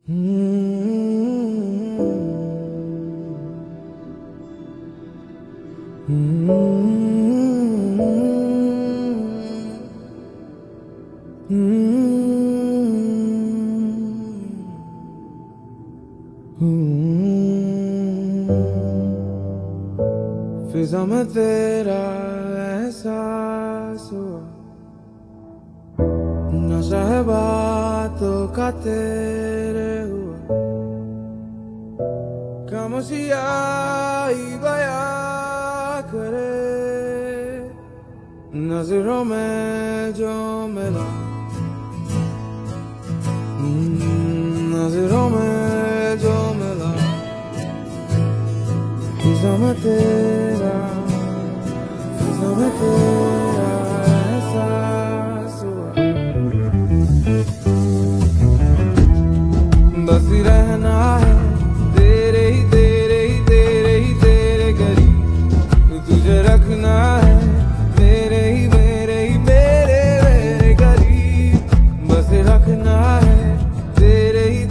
फिजा में तेरा एहसास हुआ, नशा है बातों का तेरे हुआ, खामोशियाँ ही बयां करे नजरों में जो मिला, नजरों में जो मिला। फिजा में तेरा एहसास हुआ, बस रहना है तेरे ही करीब, तुझे रखना है मेरे ही मेरे करीब, बस रखना है तेरे ही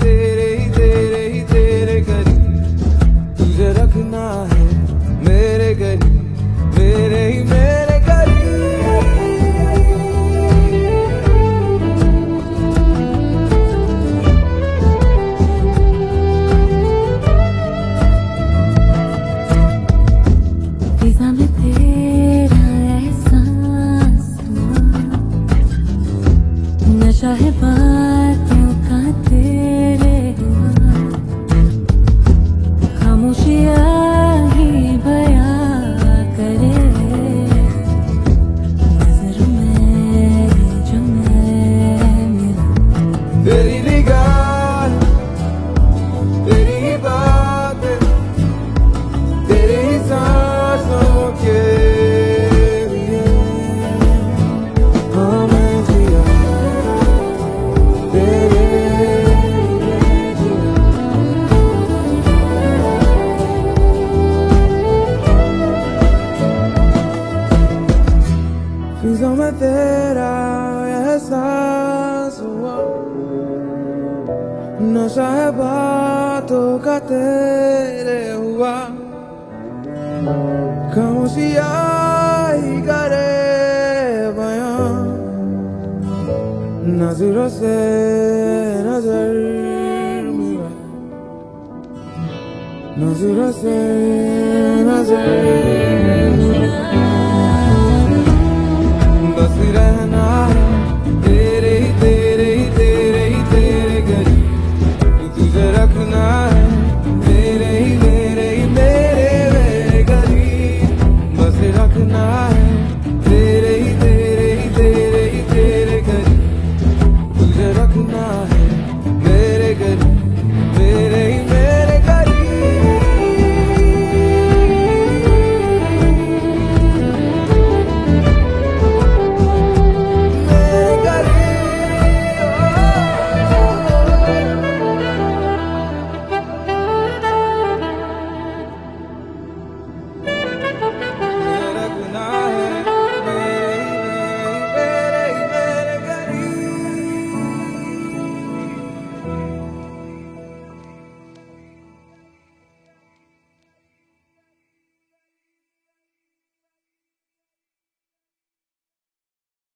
करीब, तुझे रखना है मेरे करीब, मेरे ही मेरे करीब। फिजा में तेरा एहसास हुआ, नशा है बातों का तेरे हुआ, खामोशियाँ ही बयां करे नजरों में जो मैं मिला। तेरी निगाह, तेरी ही बातें, तेरी ही सांसों के लिए हाँ मैं जिया, तेरे लिए जिया। फिजा में तेरा एहसास हुआ, नशा है बातों का तेरे हुआ, खामोशियाँ ही करे बयां नजरों से नजर मिला, नजरों से नजर